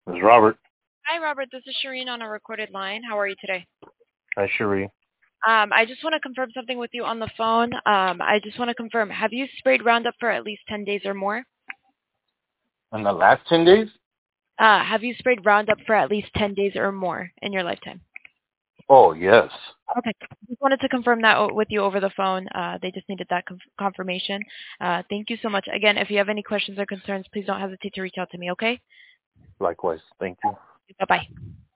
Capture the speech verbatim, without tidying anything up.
This is Robert. Hi, Robert. This is Shireen on a recorded line. How are you today? Hi, Cherie. Um, I just want to confirm something with you on the phone. Um, I just want to confirm, have you sprayed Roundup for at least ten days or more? In the last ten days? Uh, have you sprayed Roundup for at least ten days or more in your lifetime? Oh, yes. Okay. Just wanted to confirm that o- with you over the phone. Uh, they just needed that conf- confirmation. Uh, thank you so much. Again, if you have any questions or concerns, please don't hesitate to reach out to me, okay? Likewise. Thank you. Bye-bye.